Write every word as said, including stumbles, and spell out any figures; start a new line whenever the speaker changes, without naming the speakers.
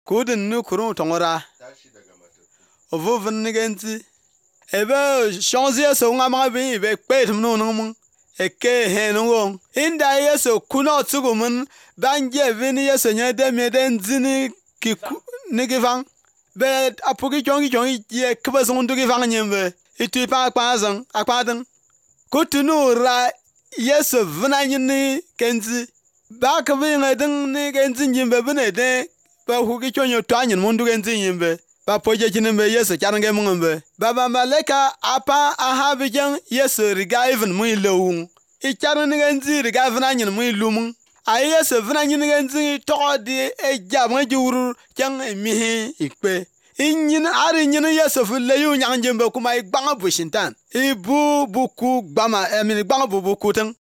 kudin nu kurun tongora ovovin nigenzi ebe chance Yesu ngama bi be kpetum no no eke he no inda Yesu kuno tsugumun banje vini Yesu nya de me den zini ki nigivang be apugi jongi jongi ye kbazon du givang nyembe itu pa pazang akpadan kutunu ra Yesu vina nyini kenzi ba ka bi ngadin ni kenzi nyimbe bine de ba hugi chonyo twanyin mundu kenzi nyimbe ba poje kinimbe Yesu charnge mungumbe baba maleka apa ahabijan Yesu riga even mu ilowun I charni kenzi riga vina nyin mu ilumun ay Yesu vina nyin kenzi to di e jam juru chang mihi ikpe inyin ari nyin Yesu fu leyu nyang jembe kuma igbanga bushintan ibu buku gbama emini gbanga bu buku tan